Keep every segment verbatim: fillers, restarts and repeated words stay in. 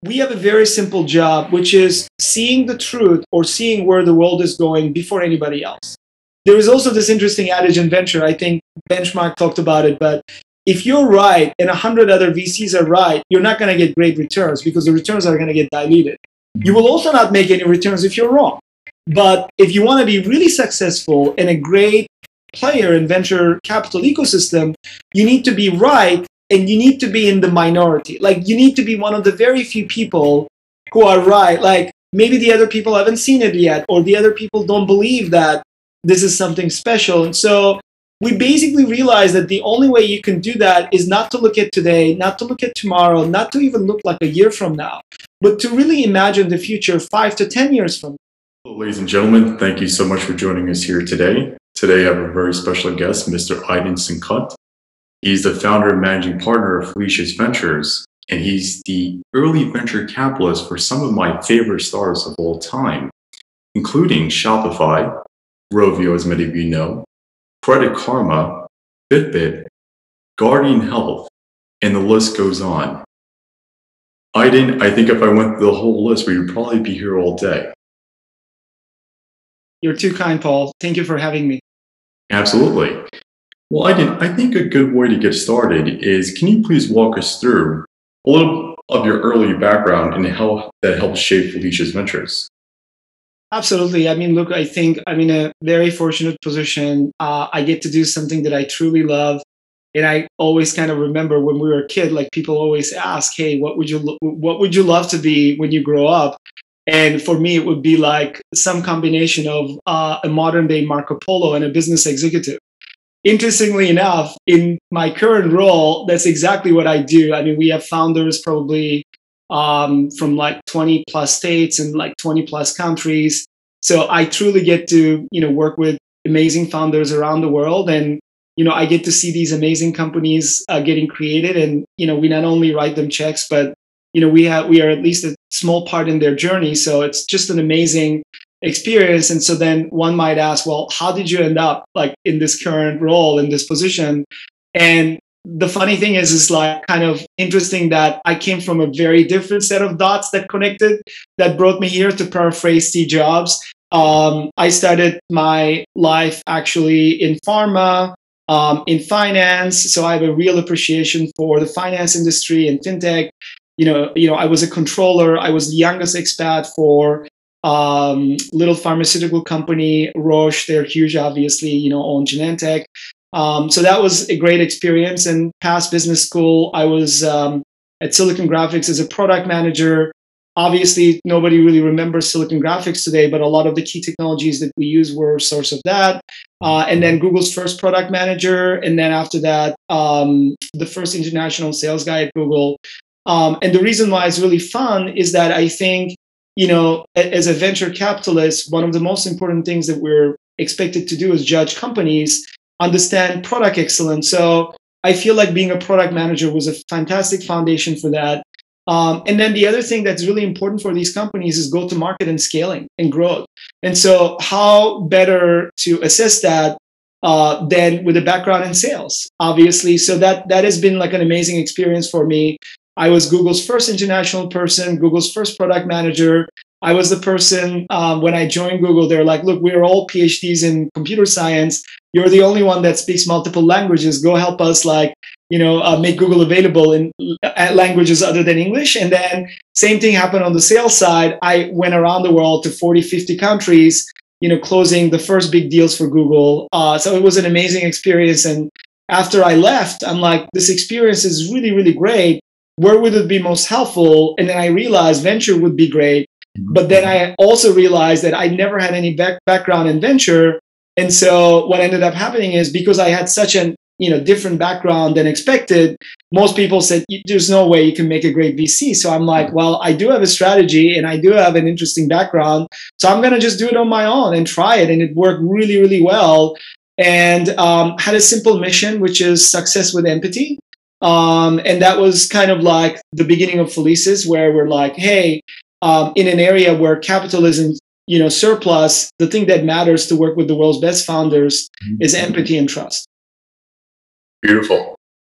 we have a very simple job, which is seeing the truth or seeing where the world is going before anybody else. There is also this interesting adage in venture. I think Benchmark talked about it, but if you're right and a hundred other V Cs are right, you're not going to get great returns because the returns are going to get diluted. You will also not make any returns if you're wrong. But if you want to be really successful and a great player in venture capital ecosystem, you need to be right and you need to be in the minority. Like you need to be one of the very few people who are right. Like maybe the other people haven't seen it yet, or the other people don't believe that this is something special. And so we basically realize that the only way you can do that is not to look at today, not to look at tomorrow, not to even look like a year from now, but to really imagine the future five to ten years from now. Hello, ladies and gentlemen, thank you so much for joining us here today. Today I have a very special guest, Mister Aydin Sinkat. He's the founder and managing partner of Felicius Ventures, and he's the early venture capitalist for some of my favorite startups of all time, including Shopify, Rovio, as many of you know, Credit Karma, Fitbit, Guardian Health, and the list goes on. Aydin, I think if I went through the whole list, we would probably be here all day. You're too kind, Paul. Thank you for having me. Absolutely. Well, Aydin, I think a good way to get started is, can you please walk us through a little of your early background and how that helped shape Felicius Ventures? Absolutely. I mean, look, I think I'm in a very fortunate position. Uh, I get to do something that I truly love. And I always kind of remember when we were a kid, like people always ask, hey, what would you, lo- what would you love to be when you grow up? And for me, it would be like some combination of uh, a modern day Marco Polo and a business executive. Interestingly enough, in my current role, that's exactly what I do. I mean, we have founders probably um, from like twenty plus states and like twenty plus countries. So I truly get to, you know, work with amazing founders around the world. And, you know, I get to see these amazing companies uh, getting created. And, you know, we not only write them checks, but, you know, we have, we are at least a small part in their journey. So it's just an amazing experience. And so then one might ask, well, how did you end up like in this current role, in this position? And the funny thing is, is like kind of interesting that I came from a very different set of dots that connected, that brought me here. To paraphrase Steve Jobs, um, I started my life actually in pharma, um, in finance. So I have a real appreciation for the finance industry and fintech. You know, you know, I was a controller. I was the youngest expat for um, little pharmaceutical company, Roche. They're huge, obviously, you know, own Genentech. Um, so that was a great experience. And past business school, I was um, at Silicon Graphics as a product manager. Obviously, nobody really remembers Silicon Graphics today, but a lot of the key technologies that we use were a source of that. Uh, and then Google's first product manager. And then after that, um, the first international sales guy at Google. Um, and the reason why it's really fun is that I think, you know, as a venture capitalist, one of the most important things that we're expected to do is judge companies, understand product excellence. So I feel like being a product manager was a fantastic foundation for that. Um, and then the other thing that's really important for these companies is go-to-market and scaling and growth. And so how better to assess that uh, than with a background in sales, obviously. So that that has been like an amazing experience for me. I was Google's first international person, Google's first product manager. I was the person, um, when I joined Google, they're like, look, we're all PhDs in computer science. You're the only one that speaks multiple languages. Go help us, like, you know, uh, make Google available in uh, languages other than English. And then same thing happened on the sales side. I went around the world to forty, fifty countries, you know, closing the first big deals for Google. Uh, so it was an amazing experience. And after I left, I'm like, this experience is really, really great. Where would it be most helpful? And then I realized venture would be great. But then I also realized that I never had any back background in venture. And so what ended up happening is, because I had such an, you know, different background than expected, most people said, there's no way you can make a great V C. So I'm like, well, I do have a strategy and I do have an interesting background. So I'm going to just do it on my own and try it. And it worked really, really well. And um, had a simple mission, which is success with empathy. Um, and that was kind of like the beginning of Felicius, where we're like, hey, um, in an area where capitalism, you know, surplus, the thing that matters to work with the world's best founders is empathy and trust. Beautiful.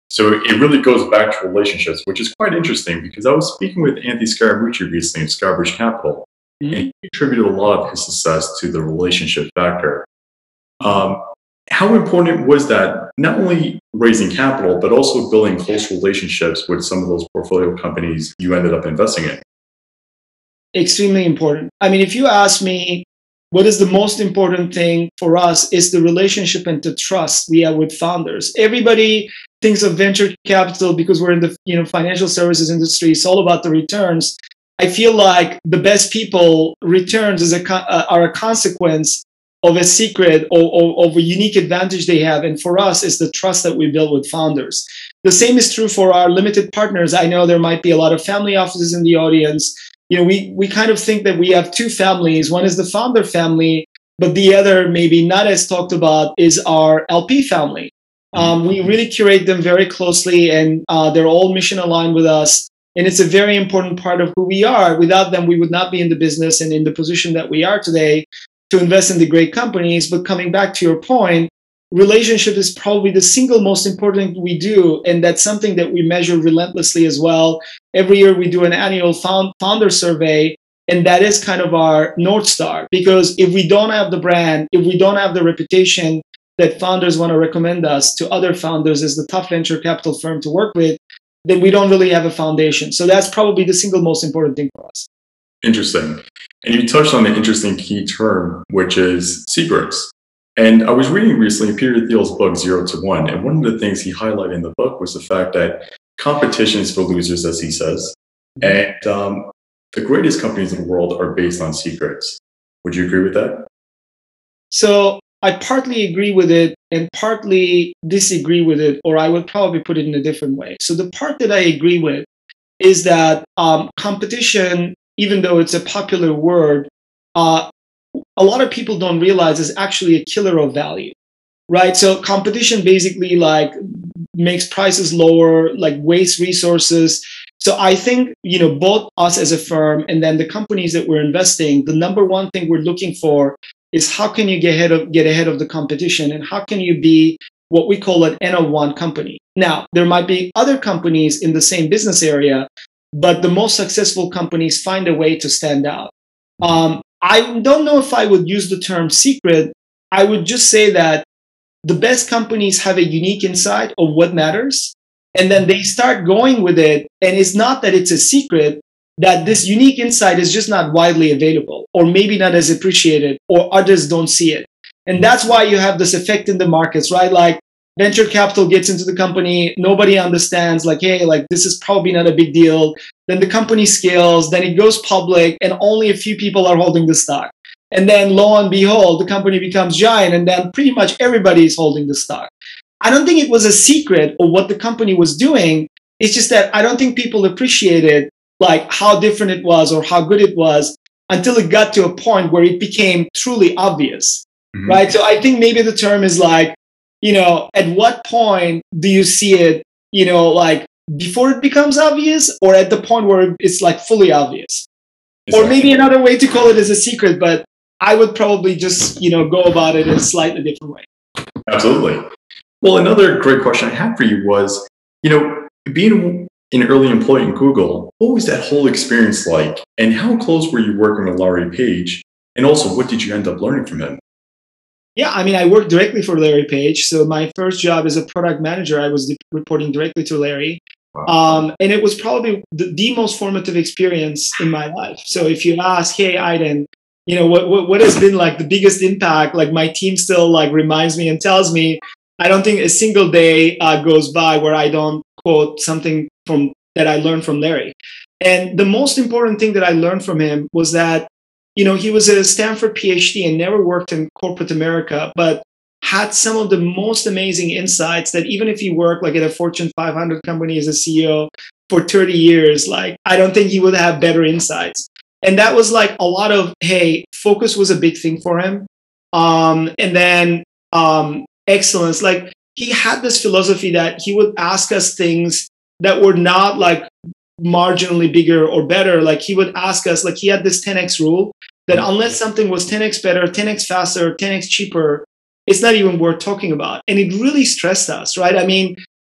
So it really goes back to relationships, which is quite interesting because I was speaking with Anthony Scaramucci recently of Scarbridge Capital, mm-hmm. and he attributed a lot of his success to the relationship factor. Um, how important was that, not only raising capital, but also building close relationships with some of those portfolio companies you ended up investing in? Extremely important. I mean, if you ask me, what is the most important thing for us is the relationship and the trust we have with founders. Everybody thinks of venture capital because we're in the you know financial services industry. It's all about the returns. I feel like the best people returns is a uh, are a consequence of a secret or, or of a unique advantage they have. And for us, is the trust that we build with founders. The same is true for our limited partners. I know there might be a lot of family offices in the audience. You know, we we kind of think that we have two families. One is the founder family, but the other, maybe not as talked about, is our L P family. Um, we really curate them very closely, and uh, they're all mission aligned with us. And it's a very important part of who we are. Without them, we would not be in the business and in the position that we are today to invest in the great companies. But coming back to your point, relationship is probably the single most important thing we do. And that's something that we measure relentlessly as well. Every year we do an annual found, founder survey, and that is kind of our North Star. Because if we don't have the brand, if we don't have the reputation that founders want to recommend us to other founders as the top venture capital firm to work with, then we don't really have a foundation. So that's probably the single most important thing for us. Interesting. And you touched on an interesting key term, which is secrets. And I was reading recently Peter Thiel's book, Zero to One. And one of the things he highlighted in the book was the fact that competition is for losers, as he says. And um, the greatest companies in the world are based on secrets. Would you agree with that? So I partly agree with it and partly disagree with it, or I would probably put it in a different way. So the part that I agree with is that um, competition, even though it's a popular word, uh, a lot of people don't realize is actually a killer of value, right? So competition basically like makes prices lower, like wastes resources. So I think, you know, both us as a firm and then the companies that we're investing, the number one thing we're looking for is how can you get ahead of get ahead of the competition, and how can you be what we call an N of one company. Now, there might be other companies in the same business area, but the most successful companies find a way to stand out. Um, I don't know if I would use the term secret. I would just say that the best companies have a unique insight of what matters, and then they start going with it. And it's not that it's a secret, that this unique insight is just not widely available, or maybe not as appreciated, or others don't see it. And that's why you have this effect in the markets, right? Like venture capital gets into the company, nobody understands, like, hey, like this is probably not a big deal. Then the company scales, then it goes public, and only a few people are holding the stock. And then lo and behold, the company becomes giant, and then pretty much everybody is holding the stock. I don't think it was a secret of what the company was doing. It's just that I don't think people appreciated like how different it was or how good it was until it got to a point where it became truly obvious, mm-hmm. right? So I think maybe the term is like, you know, at what point do you see it, you know, like before it becomes obvious, or at the point where it's like fully obvious? Exactly. Or maybe another way to call it is a secret, but I would probably just, you know, go about it in a slightly different way. Absolutely. Well, another great question I had for you was, you know, being an early employee in Google, what was that whole experience like? And how close were you working with Larry Page? And also, what did you end up learning from him? Yeah, I mean, I worked directly for Larry Page. So my first job as a product manager, I was reporting directly to Larry. Wow. Um, and it was probably the, the most formative experience in my life. So if you ask, hey, Aiden, you know, what, what, what has been like the biggest impact? Like my team still like reminds me and tells me, I don't think a single day uh, goes by where I don't quote something from that I learned from Larry. And the most important thing that I learned from him was that, you know, he was a Stanford PhD and never worked in corporate America, but had some of the most amazing insights that even if he worked like at a Fortune five hundred company as a C E O for thirty years, like I don't think he would have better insights. And that was like a lot of, hey, focus was a big thing for him. Um, and then um, excellence, like he had this philosophy that he would ask us things that were not like marginally bigger or better. Like he would ask us, like he had this ten X rule that unless something was ten X better, ten X faster, ten X cheaper, it's not even worth talking about. And it really stressed us, right? I mean,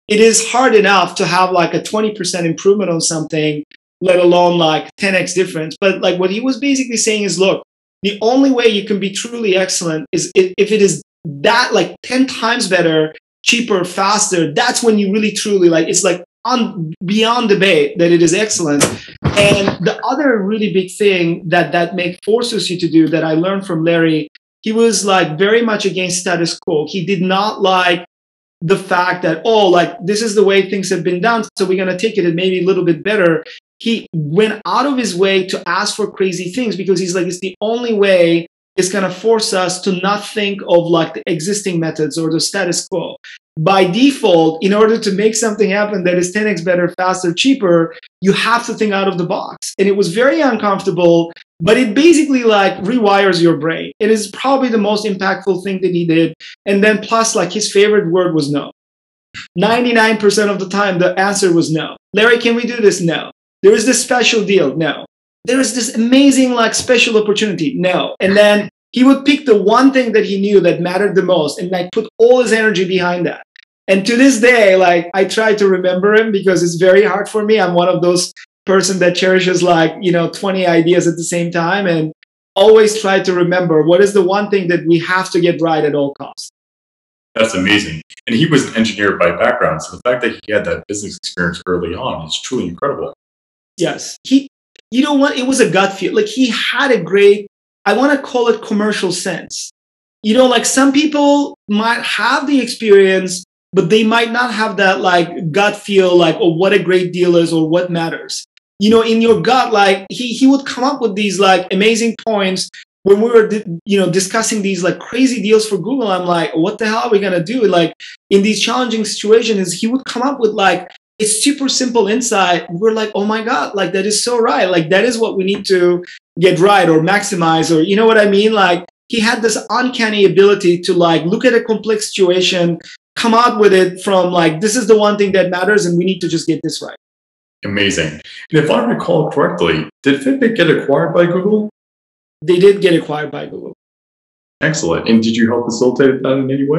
it is hard enough to have like a twenty percent improvement on something, let alone like ten x difference. But like what he was basically saying is, look, the only way you can be truly excellent is if it is that like ten times better, cheaper, faster. That's when you really truly like, it's like on beyond debate that it is excellent. And the other really big thing that that make forces you to do that I learned from Larry, he was like very much against status quo. He did not like the fact that, oh, like this is the way things have been done, so we're going to take it and maybe a little bit better. He went out of his way to ask for crazy things because he's like, it's the only way it's going to force us to not think of like the existing methods or the status quo. By default, in order to make something happen that is ten x better, faster, cheaper, you have to think out of the box. And it was very uncomfortable, but it basically like rewires your brain. It is probably the most impactful thing that he did. And then plus like his favorite word was no. ninety-nine percent of the time, the answer was no. Larry, can we do this? No. There is this special deal. No. There is this amazing like special opportunity. No. And then he would pick the one thing that he knew that mattered the most and like put all his energy behind that. And to this day, like I try to remember him because it's very hard for me. I'm one of those person that cherishes like, you know, twenty ideas at the same time and always try to remember what is the one thing that we have to get right at all costs. That's amazing. And he was an engineer by background. So the fact that he had that business experience early on is truly incredible. Yes. He, you know what? It was a gut feel. Like he had a great, I want to call it commercial sense. You know, like some people might have the experience, but they might not have that like gut feel like, oh, what a great deal is or what matters. You know, in your gut, like he, he would come up with these like amazing points when we were, you know, discussing these like crazy deals for Google. I'm like, what the hell are we going to do? Like in these challenging situations, he would come up with like a super simple insight. We're like, oh my God, like that is so right. Like that is what we need to get right or maximize, or you know what I mean? Like he had this uncanny ability to like look at a complex situation, come out with it from like, this is the one thing that matters and we need to just get this right. Amazing. And if I recall correctly, did Fitbit get acquired by Google? They did get acquired by Google. Excellent. And did you help facilitate that in any way?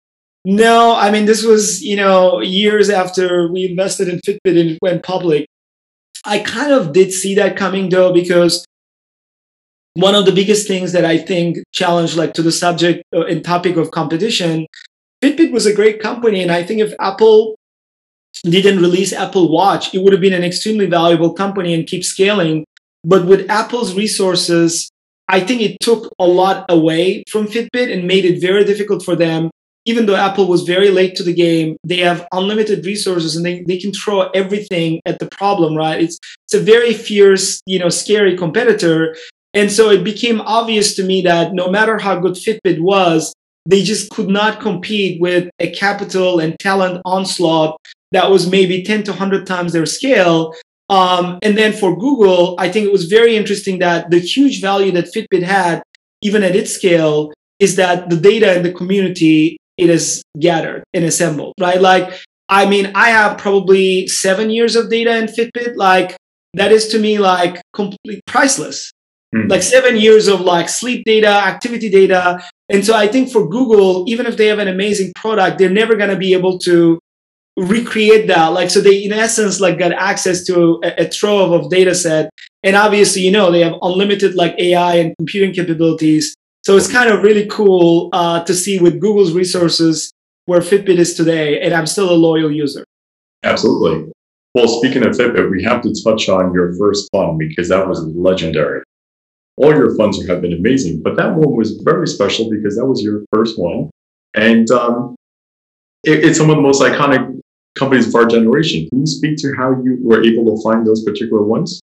No, I mean, this was, you know, years after we invested in Fitbit and it went public. I kind of did see that coming though, because one of the biggest things that I think challenged like to the subject and topic of competition, Fitbit was a great company. And I think if Apple didn't release Apple Watch, it would have been an extremely valuable company and keep scaling. But with Apple's resources, I think it took a lot away from Fitbit and made it very difficult for them. Even though Apple was very late to the game, they have unlimited resources and they, they can throw everything at the problem, right? It's it's a very fierce, you know, scary competitor. And so it became obvious to me that no matter how good Fitbit was, they just could not compete with a capital and talent onslaught that was maybe ten to one hundred times their scale. Um, and then for Google, I think it was very interesting that the huge value that Fitbit had, even at its scale, is that the data in the community it is gathered and assembled, right? Like, I mean, I have probably seven years of data in Fitbit. Like, that is to me like completely priceless. Mm-hmm. Like seven years of like sleep data, activity data. And so I think for Google, even if they have an amazing product, they're never going to be able to recreate that. Like, so they, in essence, like got access to a, a trove of data set. And obviously, you know, they have unlimited like A I and computing capabilities. So it's kind of really cool uh, to see with Google's resources where Fitbit is today, and I'm still a loyal user. Absolutely. Well, speaking of Fitbit, we have to touch on your first fund because that was legendary. All your funds have been amazing, but that one was very special because that was your first one. And um, it, it's some of the most iconic companies of our generation. Can you speak to how you were able to find those particular ones?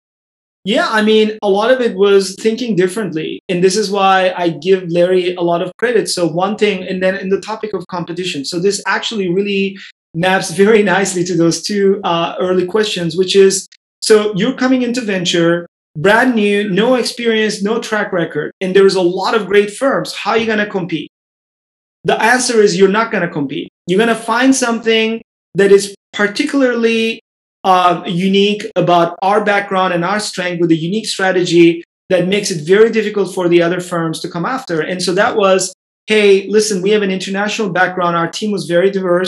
Yeah, I mean, a lot of it was thinking differently. And this is why I give Larry a lot of credit. So one thing, and then in the topic of competition. So this actually really maps very nicely to those two uh, early questions, which is, so you're coming into venture, brand new, no experience, no track record, and there's a lot of great firms. How are you going to compete? The answer is you're not going to compete. You're going to find something that is particularly Uh, unique about our background and our strength with a unique strategy that makes it very difficult for the other firms to come after. And so that was, hey, listen, we have an international background. Our team was very diverse.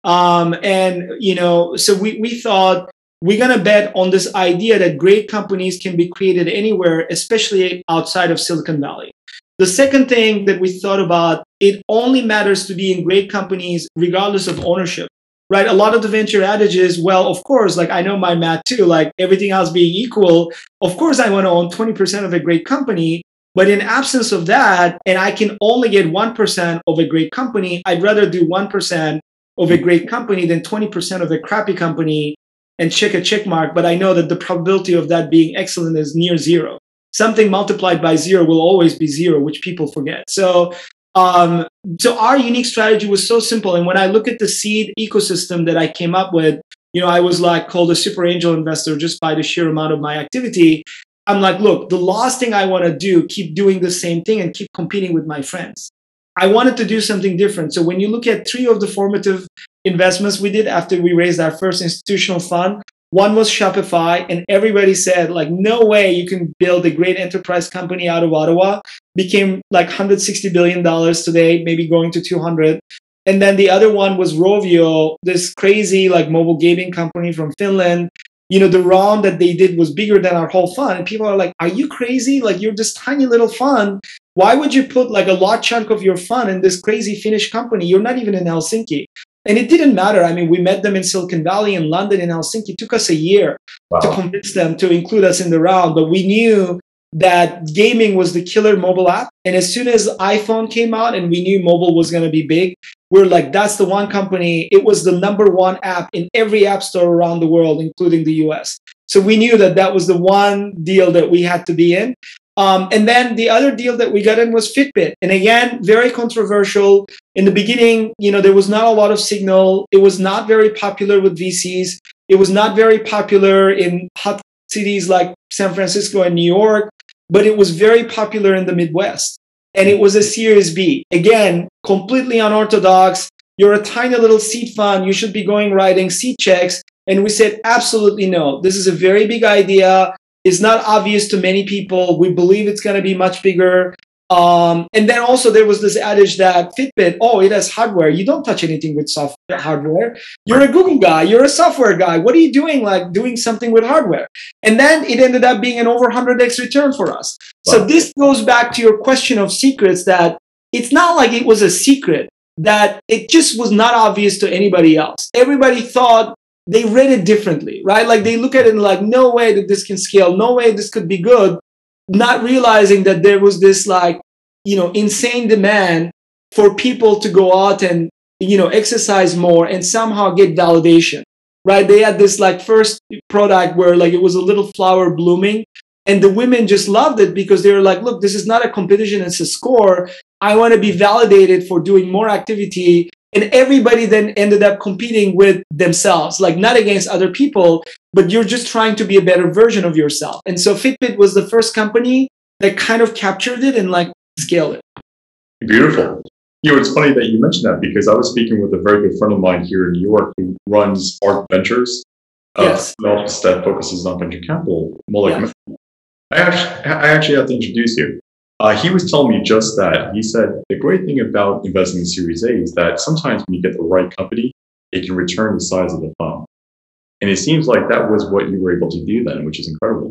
Um, and, you know, so we, we thought we're going to bet on this idea that great companies can be created anywhere, especially outside of Silicon Valley. The second thing that we thought about, it only matters to be in great companies regardless of ownership, right? A lot of the venture adage is, well, of course, like I know my math too, like everything else being equal, of course I want to own twenty percent of a great company. But in absence of that, and I can only get one percent of a great company, I'd rather do one percent of a great company than twenty percent of a crappy company and check a check mark. But I know that the probability of that being excellent is near zero. Something multiplied by zero will always be zero, which people forget. So, um, so our unique strategy was so simple. And when I look at the seed ecosystem that I came up with, you know, I was like called a super angel investor just by the sheer amount of my activity. I'm like, look, the last thing I want to do, keep doing the same thing and keep competing with my friends. I wanted to do something different. So when you look at three of the formative investments we did after we raised our first institutional fund, one was Shopify, and everybody said, like, no way you can build a great enterprise company out of Ottawa. Became like one hundred sixty billion dollars today, maybe going to two hundred. And then the other one was Rovio, this crazy like mobile gaming company from Finland. You know, the round that they did was bigger than our whole fund. And people are like, are you crazy? Like, you're this tiny little fund. Why would you put like a large chunk of your fund in this crazy Finnish company? You're not even in Helsinki. And it didn't matter. I mean, we met them in Silicon Valley, in London, in Helsinki. It took us a year wow. to convince them to include us in the round. But we knew that gaming was the killer mobile app. And as soon as iPhone came out and we knew mobile was going to be big, we're like, that's the one company. It was the number one app in every app store around the world, including the U S. So we knew that that was the one deal that we had to be in. Um, and then the other deal that we got in was Fitbit. And again, very controversial. In the beginning, you know, there was not a lot of signal. It was not very popular with V Cs. It was not very popular in hot cities like San Francisco and New York, but it was very popular in the Midwest. And it was a Series B. Again, completely unorthodox. You're a tiny little seed fund. You should be going writing seed checks. And we said, absolutely no. This is a very big idea. It's not obvious to many people. We believe it's going to be much bigger. Um, and then also there was this adage that Fitbit, oh, it has hardware. You don't touch anything with software, hardware. You're a Google guy. You're a software guy. What are you doing, like doing something with hardware? And then it ended up being an over one hundred x return for us. Wow. So this goes back to your question of secrets, that it's not like it was a secret, that it just was not obvious to anybody else. Everybody thought, they read it differently, right? Like they look at it and like, no way that this can scale. No way this could be good. Not realizing that there was this like, you know, insane demand for people to go out and, you know, exercise more and somehow get validation, right? They had this like first product where like it was a little flower blooming and the women just loved it because they were like, look, this is not a competition, it's a score. I want to be validated for doing more activity. And everybody then ended up competing with themselves, like not against other people, but you're just trying to be a better version of yourself. And so Fitbit was the first company that kind of captured it and like scaled it. Beautiful. You know, it's funny that you mentioned that because I was speaking with a very good friend of mine here in New York who runs Arc Ventures, uh, yes. an office that focuses on venture capital. Malik, yeah. I actually, I actually have to introduce you. Uh, he was telling me just that. He said the great thing about investing in Series A is that sometimes when you get the right company, it can return the size of the fund. And it seems like that was what you were able to do then, which is incredible.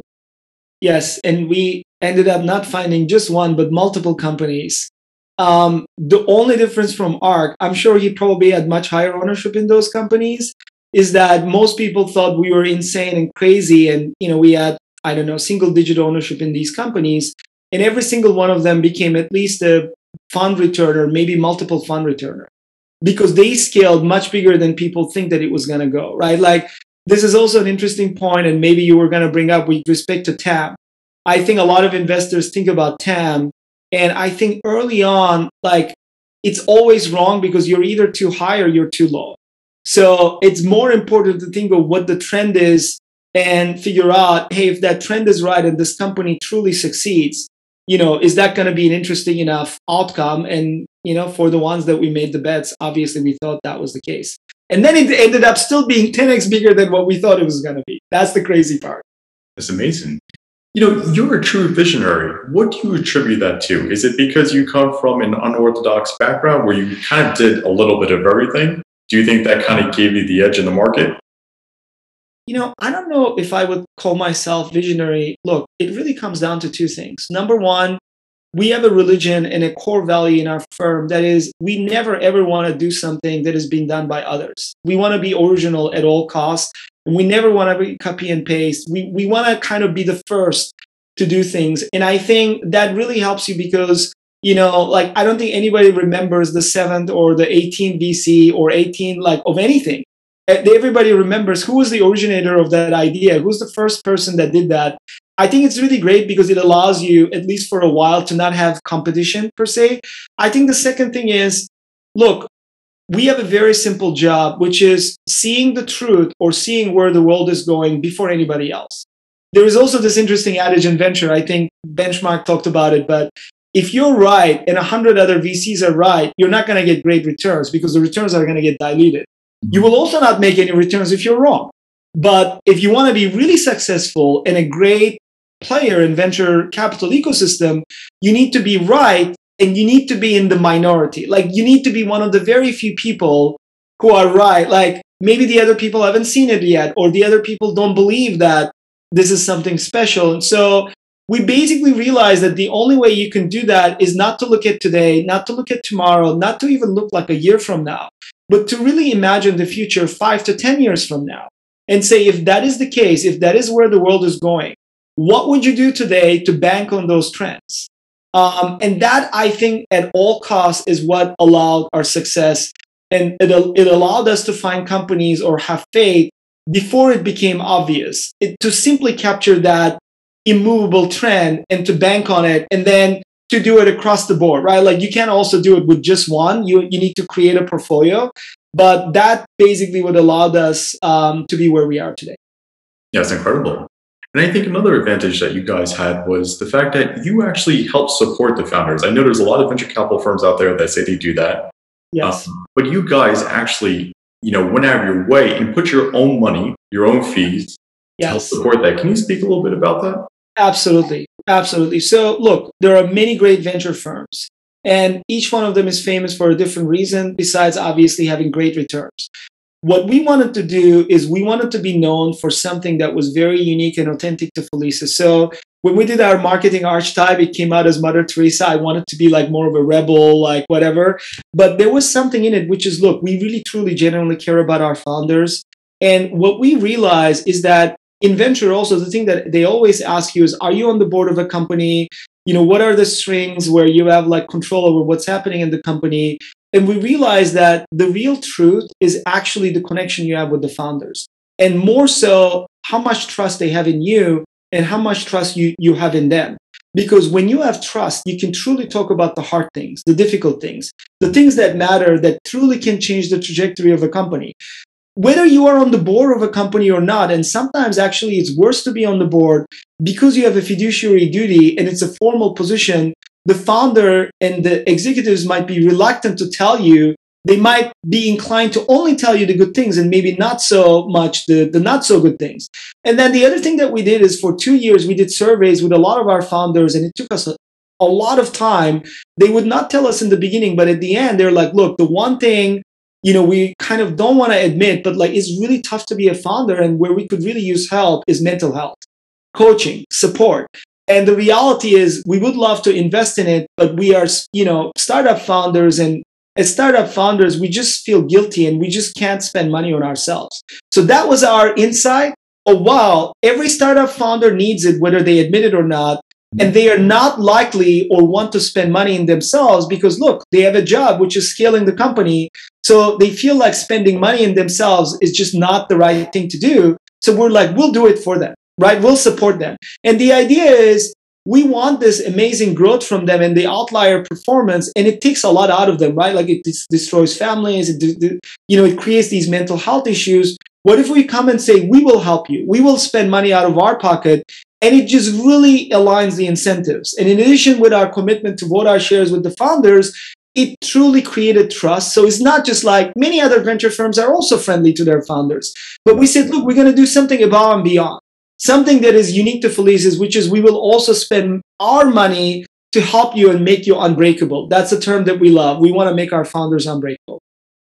Yes, and we ended up not finding just one, but multiple companies. Um, the only difference from Arc, I'm sure he probably had much higher ownership in those companies, is that most people thought we were insane and crazy. And, you know, we had, I don't know, single digit ownership in these companies. And every single one of them became at least a fund returner, maybe multiple fund returner, because they scaled much bigger than people think that it was going to go, right? Like this is also an interesting point, and maybe you were going to bring up with respect to T A M. I think a lot of investors think about T A M, and I think early on, like it's always wrong because you're either too high or you're too low. So it's more important to think of what the trend is and figure out, hey, if that trend is right and this company truly succeeds, you know, is that going to be an interesting enough outcome? And, you know, for the ones that we made the bets, obviously we thought that was the case. And then it ended up still being ten x bigger than what we thought it was going to be. That's the crazy part. That's amazing. You know, you're a true visionary. What do you attribute that to? Is it because you come from an unorthodox background where you kind of did a little bit of everything? Do you think that kind of gave you the edge in the market? You know, I don't know if I would call myself visionary. Look, it really comes down to two things. Number one, we have a religion and a core value in our firm that is we never ever want to do something that is being done by others. We want to be original at all costs. And we never want to be copy and paste. We, we want to kind of be the first to do things. And I think that really helps you because, you know, like, I don't think anybody remembers the seventh or the eighteenth V C or eighteen, like, of anything. Everybody remembers who was the originator of that idea, who's the first person that did that. I think it's really great because it allows you, at least for a while, to not have competition per se. I think the second thing is, look, we have a very simple job, which is seeing the truth or seeing where the world is going before anybody else. There is also this interesting adage in venture. I think Benchmark talked about it, but if you're right and a hundred other V Cs are right, you're not going to get great returns because the returns are going to get diluted. You will also not make any returns if you're wrong. But if you want to be really successful and a great player in venture capital ecosystem, you need to be right and you need to be in the minority. Like, you need to be one of the very few people who are right. Like, maybe the other people haven't seen it yet, or the other people don't believe that this is something special. And so we basically realized that the only way you can do that is not to look at today, not to look at tomorrow, not to even look like a year from now, but to really imagine the future five to ten years from now and say, if that is the case, if that is where the world is going, what would you do today to bank on those trends? Um, and that, I think, at all costs is what allowed our success. And it, it allowed us to find companies or have faith before it became obvious, it, to simply capture that immovable trend and to bank on it, and then to do it across the board, right? Like, you can't also do it with just one. You, you need to create a portfolio. But that basically what allowed us um, to be where we are today. Yeah, it's incredible. And I think another advantage that you guys had was the fact that you actually help support the founders. I know there's a lot of venture capital firms out there that say they do that. Yes. Um, but you guys actually, you know, went out of your way and put your own money, your own fees yes. to help support that. Can you speak a little bit about that? Absolutely. Absolutely. So look, there are many great venture firms, and each one of them is famous for a different reason, besides obviously having great returns. What we wanted to do is we wanted to be known for something that was very unique and authentic to Felicia. So when we did our marketing archetype, it came out as Mother Teresa. I wanted to be like more of a rebel, like whatever. But there was something in it, which is, look, we really, truly, genuinely care about our founders. And what we realize is that in venture also, the thing that they always ask you is, are you on the board of a company? You know, what are the strings where you have like control over what's happening in the company? And we realize that the real truth is actually the connection you have with the founders, and more so how much trust they have in you and how much trust you, you have in them. Because when you have trust, you can truly talk about the hard things, the difficult things, the things that matter, that truly can change the trajectory of a company. Whether you are on the board of a company or not, and sometimes actually it's worse to be on the board because you have a fiduciary duty and it's a formal position. The founder and the executives might be reluctant to tell you. They might be inclined to only tell you the good things and maybe not so much the, the not so good things. And then the other thing that we did is, for two years, we did surveys with a lot of our founders, and it took us a, a lot of time. They would not tell us in the beginning, but at the end, they're like, look, the one thing, you know, we kind of don't want to admit, but like, it's really tough to be a founder, and where we could really use help is mental health, coaching, support. And the reality is, we would love to invest in it, but we are, you know, startup founders, and as startup founders, we just feel guilty and we just can't spend money on ourselves. So that was our insight. Oh, wow, every startup founder needs it, whether they admit it or not. And they are not likely or want to spend money in themselves because, look, they have a job, which is scaling the company. So they feel like spending money in themselves is just not the right thing to do. So we're like, we'll do it for them, right? We'll support them. And the idea is, we want this amazing growth from them and the outlier performance, and it takes a lot out of them, right? Like, it dis- destroys families, it de- you know, it creates these mental health issues. What if we come and say, we will help you, we will spend money out of our pocket, and it just really aligns the incentives. And in addition, with our commitment to vote our shares with the founders, it truly created trust. So it's not just like many other venture firms are also friendly to their founders, but we said, look, we're going to do something above and beyond. Something that is unique to Felicis, which is we will also spend our money to help you and make you unbreakable. That's a term that we love. We want to make our founders unbreakable.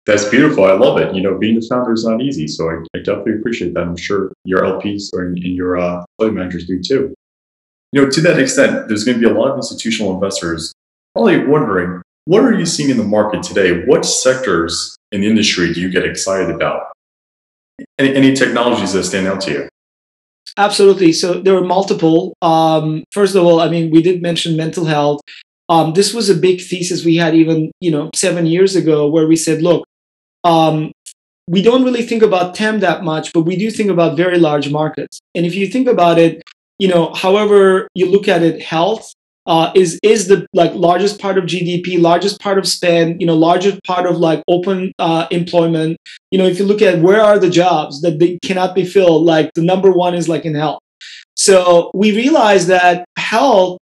That's beautiful. I love it. You know, being the founder is not easy. So I, I definitely appreciate that. I'm sure your L Ps or and your uh, portfolio managers do too. You know, to that extent, there's going to be a lot of institutional investors probably wondering, what are you seeing in the market today? What sectors in the industry do you get excited about? Any, any technologies that stand out to you? Absolutely. So there were multiple. Um, first of all, I mean, we did mention mental health. Um, this was a big thesis we had even, you know, seven years ago, where we said, look, um, we don't really think about T A M that much, but we do think about very large markets. And if you think about it, you know, however you look at it, health uh, is is the like largest part of G D P, largest part of spend, you know, largest part of like open uh, employment. You know, if you look at where are the jobs that they cannot be filled, like the number one is like in health. So we realized that health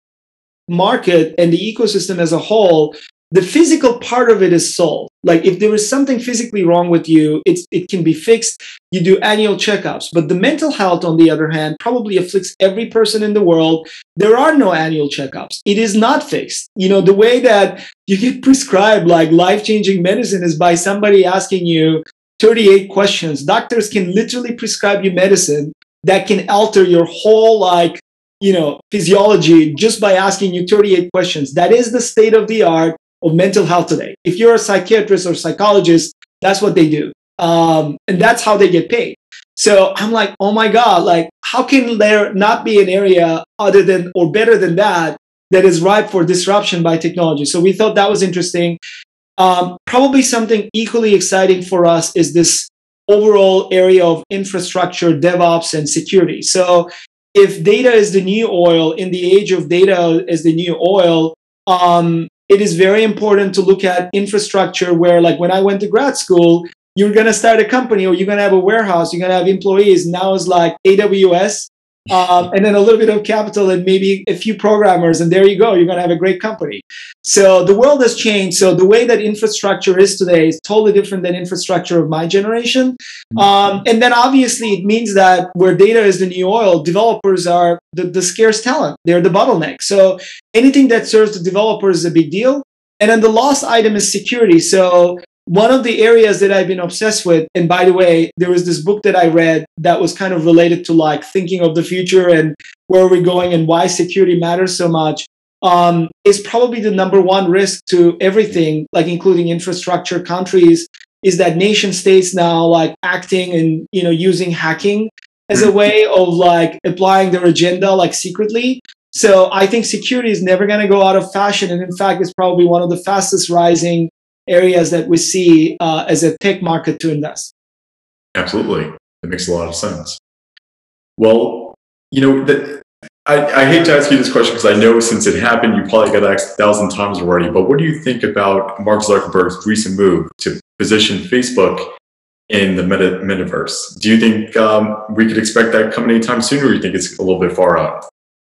market and the ecosystem as a whole, the physical part of it is solved. Like if there is something physically wrong with you, it's, it can be fixed. You do annual checkups. But the mental health, on the other hand, probably afflicts every person in the world. There are no annual checkups. It is not fixed. You know, the way that you get prescribed like life-changing medicine is by somebody asking you thirty-eight questions. Doctors can literally prescribe you medicine that can alter your whole like, you know, physiology just by asking you thirty-eight questions. That is the state of the art of mental health today. If you're a psychiatrist or psychologist, that's what they do. Um, and that's how they get paid. So I'm like, oh my God, like, how can there not be an area other than or better than that that is ripe for disruption by technology? So we thought that was interesting. Um, probably something equally exciting for us is this overall area of infrastructure, DevOps, and security. So if data is the new oil, in the age of data is the new oil, um, it is very important to look at infrastructure where, like when I went to grad school, you're going to start a company or you're going to have a warehouse, you're going to have employees. Now it's like A W S um, and then a little bit of capital and maybe a few programmers. And there you go. You're going to have a great company. So the world has changed. So the way that infrastructure is today is totally different than infrastructure of my generation. Um, and then obviously it means that where data is the new oil, developers are the, the scarce talent. They're the bottleneck. So anything that serves the developers is a big deal. And then the last item is security. So one of the areas that I've been obsessed with, and by the way, there was this book that I read that was kind of related to like thinking of the future and where we're going and why security matters so much, um, is probably the number one risk to everything, like including infrastructure, countries, is that nation states now like acting and, you know, using hacking as a way of like applying their agenda like secretly. So I think security is never going to go out of fashion. And in fact, it's probably one of the fastest rising areas that we see uh, as a tech market to invest. Absolutely. That makes a lot of sense. Well, you know, the, I, I hate to ask you this question because I know since it happened, you probably got asked a thousand times already, but what do you think about Mark Zuckerberg's recent move to position Facebook in the meta, metaverse? Do you think um, we could expect that coming anytime soon, or do you think it's a little bit far out?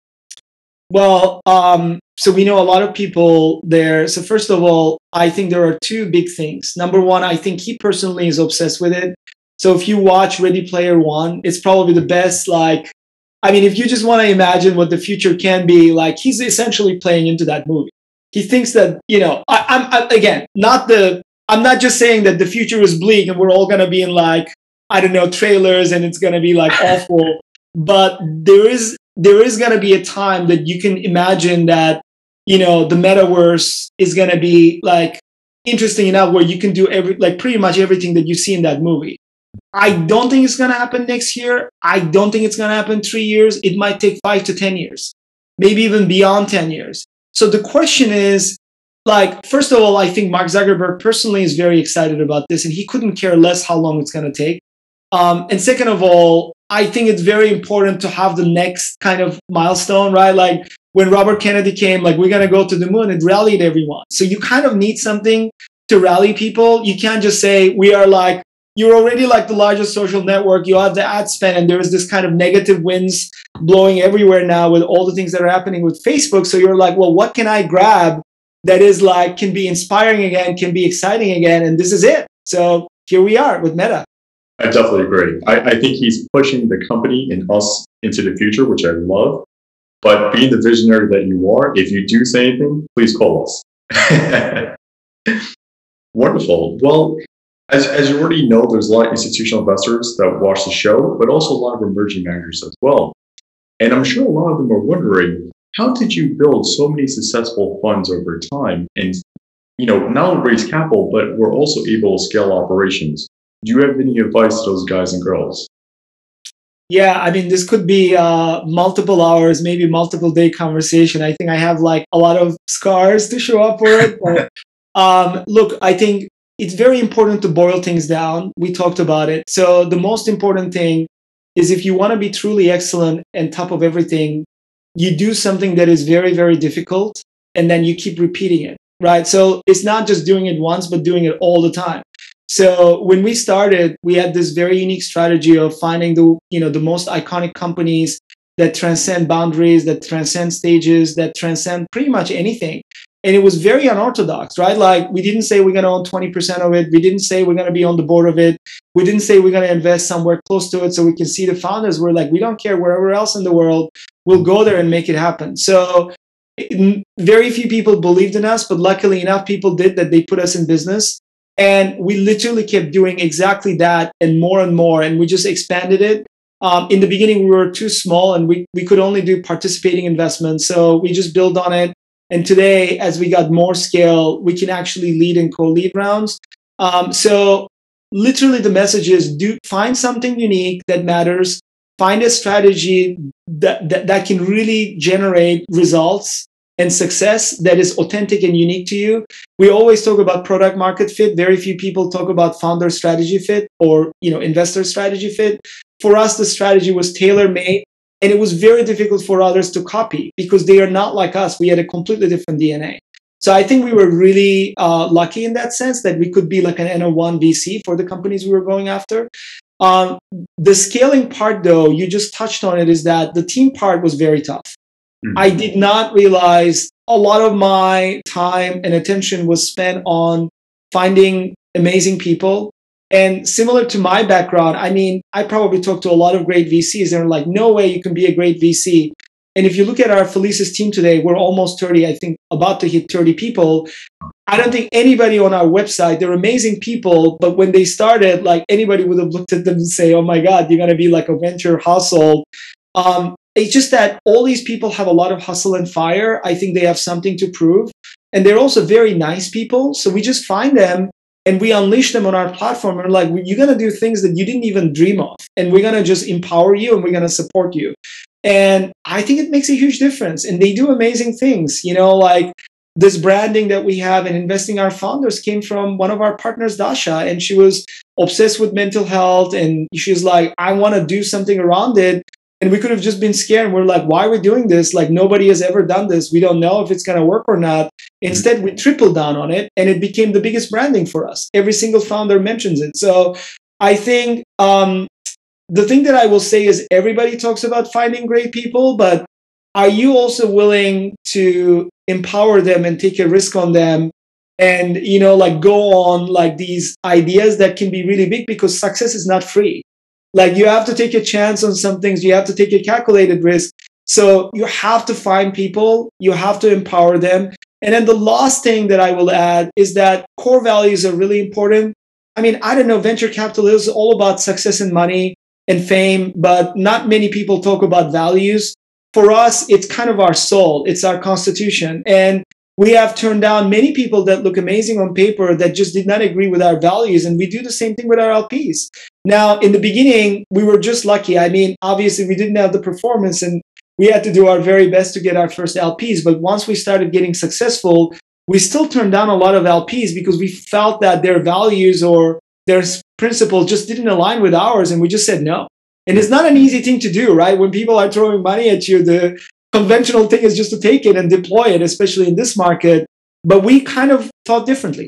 Well, um, so we know a lot of people there. So first of all, I think there are two big things. Number one, I think he personally is obsessed with it. So if you watch Ready Player One, it's probably the best, like, I mean, if you just want to imagine what the future can be, like he's essentially playing into that movie. He thinks that, you know, I, I'm I, again, not the, I'm not just saying that the future is bleak and we're all going to be in like, I don't know, trailers and it's going to be like awful, but there is, there is going to be a time that you can imagine that, you know, the metaverse is going to be like interesting enough where you can do every, like pretty much everything that you see in that movie. I don't think it's going to happen next year. I don't think it's going to happen three years. It might take five to ten years, maybe even beyond ten years. So the question is, like, first of all, I think Mark Zuckerberg personally is very excited about this and he couldn't care less how long it's going to take. Um, and second of all, I think it's very important to have the next kind of milestone, right? Like when Robert Kennedy came, like we're going to go to the moon, it rallied everyone. So you kind of need something to rally people. You can't just say we are like, you're already like the largest social network. You have the ad spend and there is this kind of negative winds blowing everywhere now with all the things that are happening with Facebook. So you're like, well, what can I grab that is like, can be inspiring again, can be exciting again. And this is it. So here we are with Meta. I definitely agree. I, I think he's pushing the company and us into the future, which I love. But being the visionary that you are, if you do say anything, please call us. Wonderful. Well, As, as you already know, there's a lot of institutional investors that watch the show, but also a lot of emerging managers as well. And I'm sure a lot of them are wondering, how did you build so many successful funds over time and, you know, not only raise capital, but we're also able to scale operations? Do you have any advice to those guys and girls? Yeah, I mean, this could be uh, multiple hours, maybe multiple day conversation. I think I have like a lot of scars to show up for it. But, um, look, I think it's very important to boil things down. We talked about it. So the most important thing is if you want to be truly excellent and top of everything, you do something that is very, very difficult, and then you keep repeating it, right? So it's not just doing it once, but doing it all the time. So when we started, we had this very unique strategy of finding the, you know, the most iconic companies that transcend boundaries, that transcend stages, that transcend pretty much anything. And it was very unorthodox, right? Like, we didn't say we're going to own twenty percent of it. We didn't say we're going to be on the board of it. We didn't say we're going to invest somewhere close to it so we can see the founders. We're like, we don't care wherever else in the world, we'll go there and make it happen. So very few people believed in us, but luckily enough, people did, that they put us in business. And we literally kept doing exactly that and more and more. And we just expanded it. Um, in the beginning, we were too small and we, we could only do participating investments. So we just built on it. And today, as we got more scale, we can actually lead and co-lead rounds. Um, so literally the message is, do find something unique that matters. Find a strategy that, that, that can really generate results and success that is authentic and unique to you. We always talk about product market fit. Very few people talk about founder strategy fit or, you know, investor strategy fit. For us, the strategy was tailor-made, and it was very difficult for others to copy because they are not like us. We had a completely different D N A. So I think we were really uh, lucky in that sense that we could be like an N O one V C for the companies we were going after. Um, the scaling part, though, you just touched on it, is that the team part was very tough. Mm-hmm. I did not realize a lot of my time and attention was spent on finding amazing people. And similar to my background, I mean, I probably talked to a lot of great V Cs and they're like, no way you can be a great V C. And if you look at our Felicis team today, we're almost thirty, I think about to hit thirty people. I don't think anybody on our website, they're amazing people, but when they started, like, anybody would have looked at them and say, oh my God, you're going to be like a venture household. Um, it's just that all these people have a lot of hustle and fire. I think they have something to prove. And they're also very nice people. So we just find them and we unleash them on our platform. And we're like, you're going to do things that you didn't even dream of. And we're going to just empower you and we're going to support you. And I think it makes a huge difference. And they do amazing things, you know, like this branding that we have and investing our founders came from one of our partners, Dasha, and she was obsessed with mental health. And she was like, I want to do something around it. And we could have just been scared. And we're like, why are we doing this? Like, nobody has ever done this. We don't know if it's going to work or not. Instead, we tripled down on it and it became the biggest branding for us. Every single founder mentions it. So I think um, the thing that I will say is everybody talks about finding great people, but are you also willing to empower them and take a risk on them and, you know, like go on like these ideas that can be really big, because success is not free. Like, you have to take a chance on some things. You have to take a calculated risk. So you have to find people. You have to empower them. And then the last thing that I will add is that core values are really important. I mean, I don't know, venture capital is all about success and money and fame, but not many people talk about values. For us, it's kind of our soul. It's our constitution. And we have turned down many people that look amazing on paper that just did not agree with our values. And we do the same thing with our L Ps. Now, in the beginning, we were just lucky. I mean, obviously, we didn't have the performance and we had to do our very best to get our first L Ps. But once we started getting successful, we still turned down a lot of L Ps because we felt that their values or their principles just didn't align with ours. And we just said no. And it's not an easy thing to do, right? When people are throwing money at you, the conventional thing is just to take it and deploy it, especially in this market. But we kind of thought differently.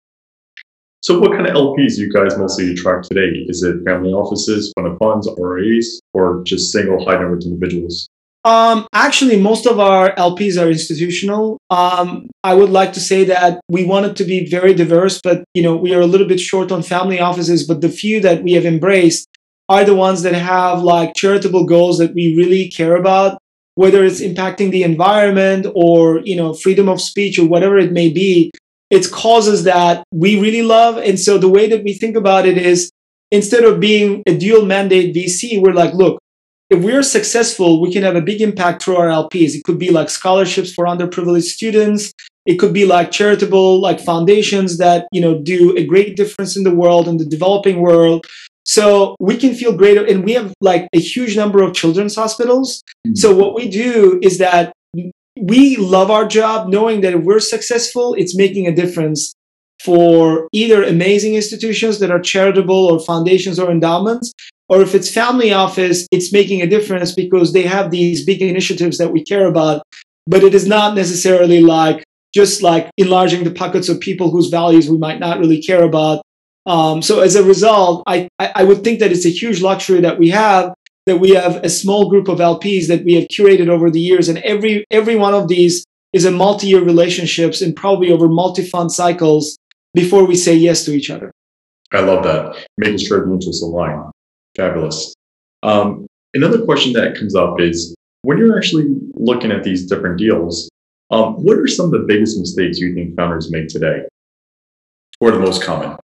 So what kind of L Ps do you guys mostly attract today? Is it family offices, fund of funds, R I As, or just single high net worth individuals? Um, actually, most of our L Ps are institutional. Um, I would like to say that we wanted to be very diverse, but you know, we are a little bit short on family offices. But the few that we have embraced are the ones that have like charitable goals that we really care about, whether it's impacting the environment or, you know, freedom of speech or whatever it may be. it's causes that we really love. And so the way that we think about it is, instead of being a dual mandate V C, we're like, look, if we're successful, we can have a big impact through our L Ps. It could be like scholarships for underprivileged students. It could be like charitable, like foundations that, you know, do a great difference in the world, in the developing world. So we can feel great. And we have like a huge number of children's hospitals. Mm-hmm. So what we do is that we love our job, knowing that if we're successful, it's making a difference for either amazing institutions that are charitable or foundations or endowments, or if it's family office, it's making a difference because they have these big initiatives that we care about. But it is not necessarily like just like enlarging the pockets of people whose values we might not really care about. Um, so as a result, I, I would think that it's a huge luxury that we have, that we have a small group of L Ps that we have curated over the years. And every every one of these is a multi-year relationships and probably over multi-fund cycles before we say yes to each other. I love that. Making sure the interests align. Fabulous. Um, another question that comes up is, when you're actually looking at these different deals, um, what are some of the biggest mistakes you think founders make today? Or the most common?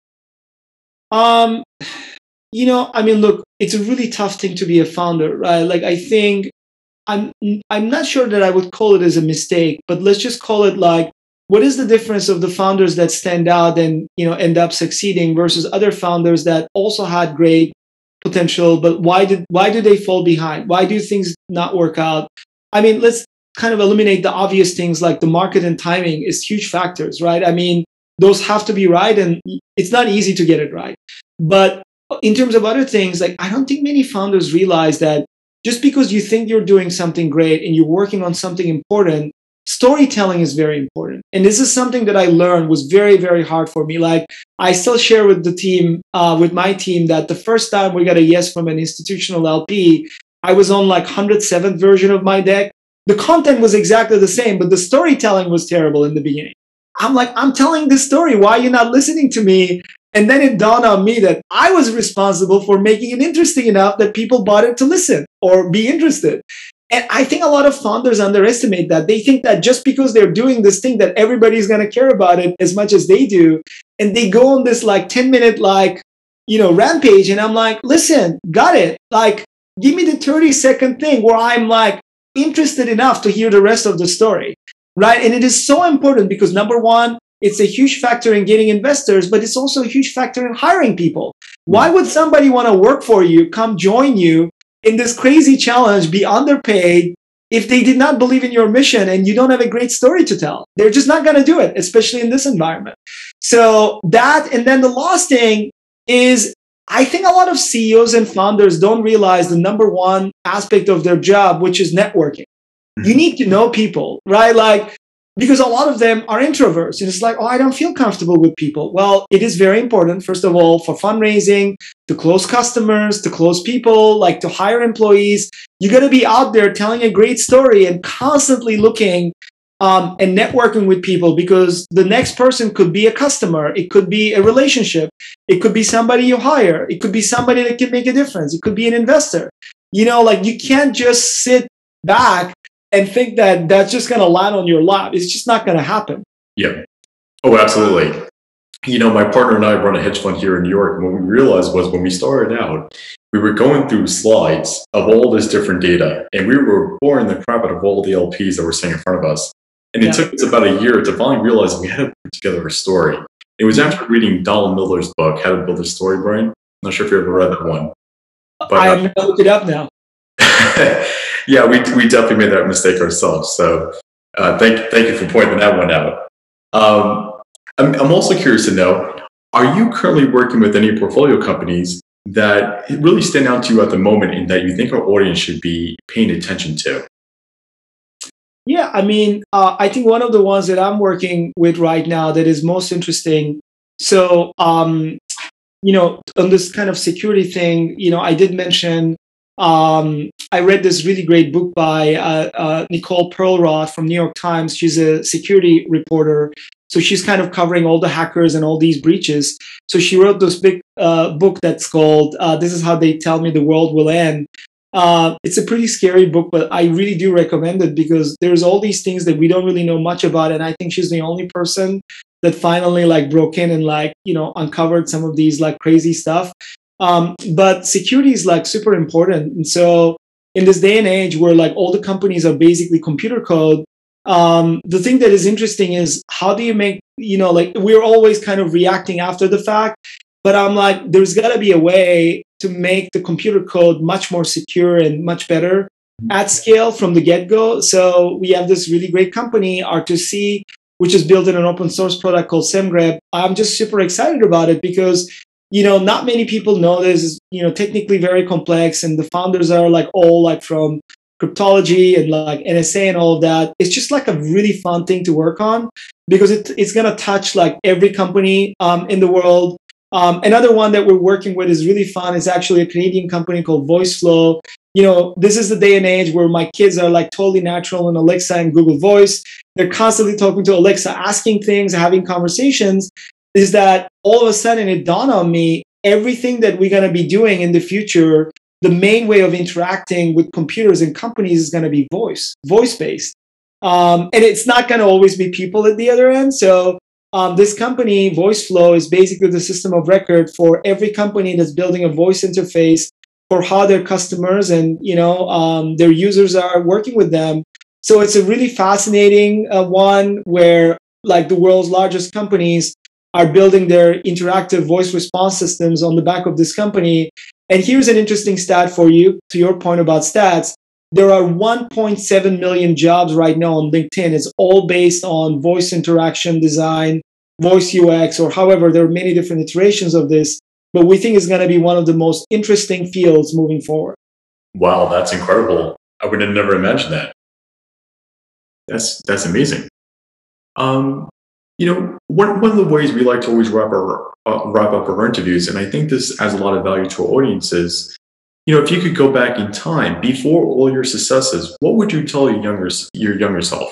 Um, you know, I mean, look, it's a really tough thing to be a founder, right? Like, I think I'm, I'm not sure that I would call it as a mistake, but let's just call it like, what is the difference of the founders that stand out and, you know, end up succeeding versus other founders that also had great potential, but why did why do they fall behind? Why do things not work out? I mean, let's kind of eliminate the obvious things like the market and timing is huge factors, right? I mean, those have to be right, and it's not easy to get it right. But in terms of other things, like I don't think many founders realize that just because you think you're doing something great and you're working on something important, storytelling is very important. And this is something that I learned was very, very hard for me. Like I still share with the team, uh, with my team, that the first time we got a yes from an institutional L P, I was on like one hundred seventh version of my deck. The content was exactly the same, but the storytelling was terrible in the beginning. I'm like, I'm telling this story. Why are you not listening to me? And then it dawned on me that I was responsible for making it interesting enough that people bothered to listen or be interested. And I think a lot of founders underestimate that. They think that just because they're doing this thing that everybody's going to care about it as much as they do. And they go on this like ten minute, like, you know, rampage. And I'm like, listen, got it. Like, give me the thirty second thing where I'm like interested enough to hear the rest of the story. Right. And it is so important because number one, it's a huge factor in getting investors, but it's also a huge factor in hiring people. Why would somebody want to work for you, come join you in this crazy challenge, be underpaid, if they did not believe in your mission and you don't have a great story to tell? They're just not going to do it, especially in this environment. So that, and then the last thing is, I think a lot of C E Os and founders don't realize the number one aspect of their job, which is networking. You need to know people, right? Like, because a lot of them are introverts. And it's like, oh, I don't feel comfortable with people. Well, it is very important, first of all, for fundraising, to close customers, to close people, like to hire employees. You got to be out there telling a great story and constantly looking um, and networking with people, because the next person could be a customer. It could be a relationship. It could be somebody you hire. It could be somebody that can make a difference. It could be an investor. You know, like you can't just sit back and think that that's just going to land on your lap. It's just not going to happen. Yeah. Oh, absolutely. You know, my partner and I run a hedge fund here in New York. And what we realized was when we started out, we were going through slides of all this different data, and we were boring the crap out of all the L Ps that were sitting in front of us. And it yeah. took us about a year to finally realize we had to put together a story. It was after reading Donald Miller's book, How to Build a Story, Brian. I'm not sure if you ever read that one. But, I am going to look it up now. Yeah, we we definitely made that mistake ourselves. So uh, thank thank you for pointing that one out. Um, I'm I'm also curious to know, are you currently working with any portfolio companies that really stand out to you at the moment and that you think our audience should be paying attention to? Yeah, I mean, uh, I think one of the ones that I'm working with right now that is most interesting. So, um, you know, on this kind of security thing, you know, I did mention. Um, I read this really great book by uh, uh, Nicole Perlroth from New York Times. She's a security reporter. So she's kind of covering all the hackers and all these breaches. So she wrote this big uh, book that's called uh, This Is How They Tell Me the World Will End. Uh, it's a pretty scary book, but I really do recommend it because there's all these things that we don't really know much about. And I think she's the only person that finally like broke in and like, you know, uncovered some of these like crazy stuff. Um, but security is like super important. And so in this day and age where like all the companies are basically computer code, um, the thing that is interesting is how do you make, you know, like we're always kind of reacting after the fact, but I'm like, there's got to be a way to make the computer code much more secure and much better at scale from the get-go. So we have this really great company, R two C, which is built in an open source product called SemGrep. I'm just super excited about it because, you know, not many people know this is, you know, technically very complex, and the founders are like all like from cryptology and like N S A and all of that. It's just like a really fun thing to work on because it, it's going to touch like every company um, in the world. Um, another one that we're working with is really fun. It's actually a Canadian company called VoiceFlow. You know, this is the day and age where my kids are like totally natural in Alexa and Google Voice. They're constantly talking to Alexa, asking things, having conversations. Is that all of a sudden it dawned on me, everything that we're going to be doing in the future, the main way of interacting with computers and companies is going to be voice, voice-based. Um, and it's not going to always be people at the other end. So um, this company, VoiceFlow, is basically the system of record for every company that's building a voice interface for how their customers and, you know, um, their users are working with them. So it's a really fascinating uh, one where like the world's largest companies are building their interactive voice response systems on the back of this company. And here's an interesting stat for you, to your point about stats. There are one point seven million jobs right now on LinkedIn. It's all based on voice interaction design, voice U X, or however, there are many different iterations of this. But we think it's going to be one of the most interesting fields moving forward. Wow, that's incredible. I would have never imagined that. That's that's amazing. Um, you know, one, one of the ways we like to always wrap our uh, wrap up our interviews, and I think this adds a lot of value to our audiences. You know, if you could go back in time before all your successes, what would you tell your younger your younger self?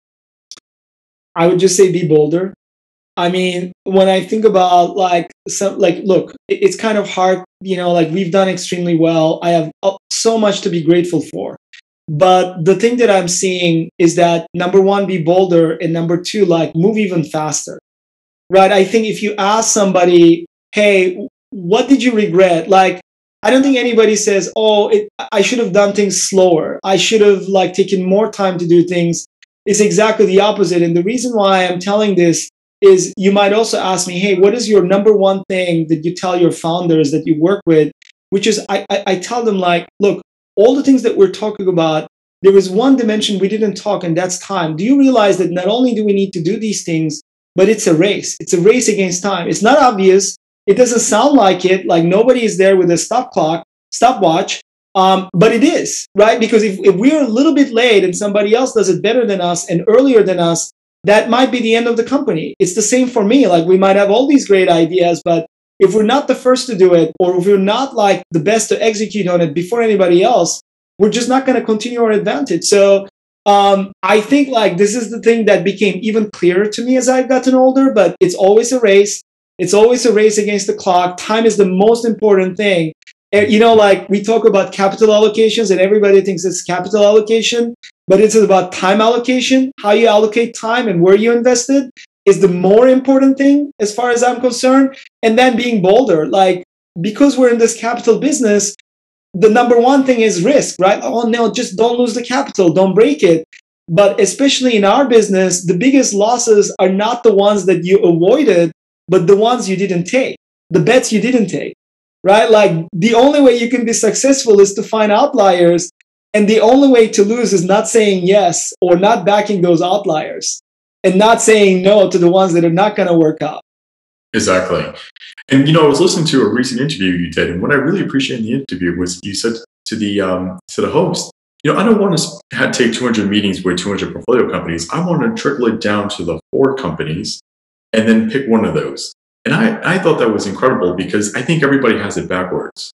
I would just say be bolder. I mean, when I think about like some like, look, it's kind of hard. You know, like we've done extremely well. I have so much to be grateful for. But the thing that I'm seeing is that number one, be bolder, and number two, like move even faster, right? I think if you ask somebody, hey, what did you regret? Like, I don't think anybody says, oh, it, I should have done things slower. I should have like taken more time to do things. It's exactly the opposite. And the reason why I'm telling this is you might also ask me, hey, what is your number one thing that you tell your founders that you work with? Which is I, I, I tell them like, look, all the things that we're talking about, there is one dimension we didn't talk, and that's time. Do you realize that not only do we need to do these things, but it's a race. It's a race against time. It's not obvious. It doesn't sound like it, like nobody is there with a stop clock, stopwatch, um, but it is, right? Because if, if we're a little bit late and somebody else does it better than us and earlier than us, that might be the end of the company. It's the same for me. Like we might have all these great ideas, but if we're not the first to do it, or if we're not like the best to execute on it before anybody else, we're just not going to continue our advantage. So um, I think like this is the thing that became even clearer to me as I've gotten older, but it's always a race. It's always a race against the clock. Time is the most important thing. You know, like we talk about capital allocations and everybody thinks it's capital allocation, but it's about time allocation. How you allocate time and where you invested is the more important thing as far as I'm concerned. And then being bolder, like because we're in this capital business, the number one thing is risk, right? Oh no, just don't lose the capital, don't break it. But especially in our business, the biggest losses are not the ones that you avoided, but the ones you didn't take, the bets you didn't take, right? Like the only way you can be successful is to find outliers. And the only way to lose is not saying yes or not backing those outliers and not saying no to the ones that are not going to work out. Exactly. And, you know, I was listening to a recent interview you did, and what I really appreciated in the interview was you said to the um, to the host, you know, I don't want to have, take two hundred meetings with two hundred portfolio companies. I want to trickle it down to the four companies and then pick one of those. And I, I thought that was incredible because I think everybody has it backwards.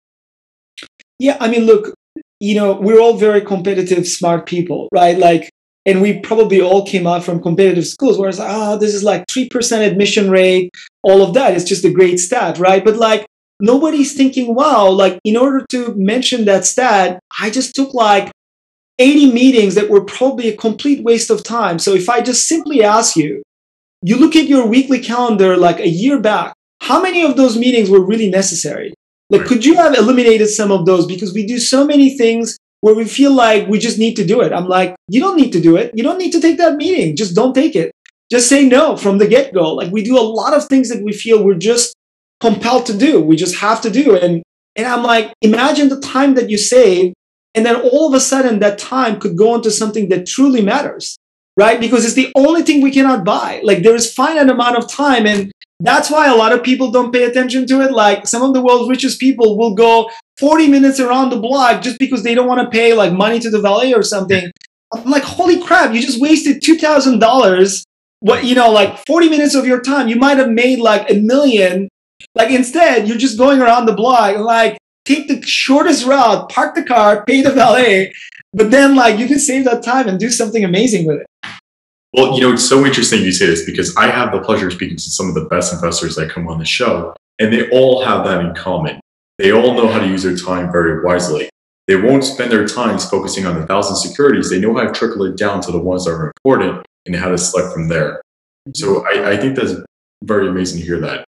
Yeah, I mean, look, you know, we're all very competitive, smart people, right? Like, and we probably all came out from competitive schools where it's like, oh, this is like three percent admission rate, all of that. It's just a great stat, right? But like, nobody's thinking, wow, like in order to mention that stat, I just took like eighty meetings that were probably a complete waste of time. So if I just simply ask you, you look at your weekly calendar like a year back, how many of those meetings were really necessary? Like, Right. could you have eliminated some of those? Because we do so many things where we feel like we just need to do it. I'm like, you don't need to do it. You don't need to take that meeting. Just don't take it. Just say no from the get-go. Like, we do a lot of things that we feel we're just compelled to do. We just have to do. And, and I'm like, imagine the time that you save, and then all of a sudden that time could go into something that truly matters, right? Because it's the only thing we cannot buy. Like, there is finite amount of time, and that's why a lot of people don't pay attention to it. Like, some of the world's richest people will go forty minutes around the block just because they don't want to pay like money to the valet or something. I'm like, holy crap, you just wasted two thousand dollars. What, you know, like forty minutes of your time, you might have made like a million. Like, instead, you're just going around the block, like, take the shortest route, park the car, pay the valet, but then like you can save that time and do something amazing with it. Well, you know, it's so interesting you say this because I have the pleasure of speaking to some of the best investors that come on the show, and they all have that in common. They all know how to use their time very wisely. They won't spend their time focusing on the thousand securities. They know how to trickle it down to the ones that are important and how to select from there. So I, I think that's very amazing to hear that.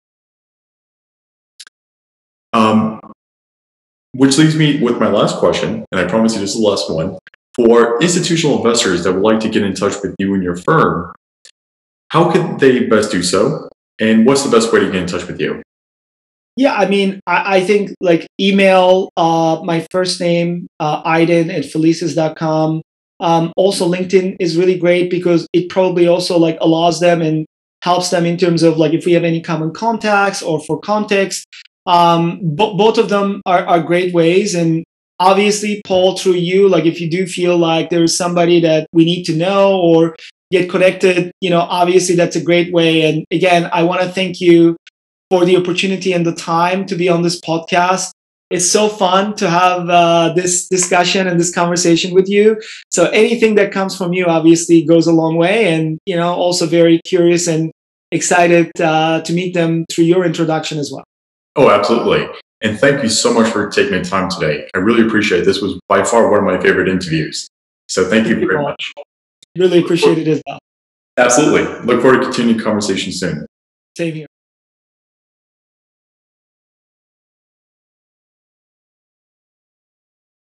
Um, which leaves me with my last question, and I promise you this is the last one. For institutional investors that would like to get in touch with you and your firm, how could they best do so? And what's the best way to get in touch with you? Yeah, I mean, I, I think like email uh, my first name, uh, Aydin at felices dot com. Um, also, LinkedIn is really great because it probably also like allows them and helps them in terms of like if we have any common contacts or for context. Um, bo- both of them are, are great ways. And obviously, Paul, through you, like if you do feel like there is somebody that we need to know or get connected, you know, obviously that's a great way. And again, I want to thank you for the opportunity and the time to be on this podcast. It's so fun to have uh, this discussion and this conversation with you. So anything that comes from you obviously goes a long way, and you know, also very curious and excited uh, to meet them through your introduction as well. Oh, absolutely. And thank you so much for taking the time today. I really appreciate it. This was by far one of my favorite interviews. So thank, thank you very you much. Really appreciate it as well. Absolutely. Look forward to continuing conversation soon. Same here.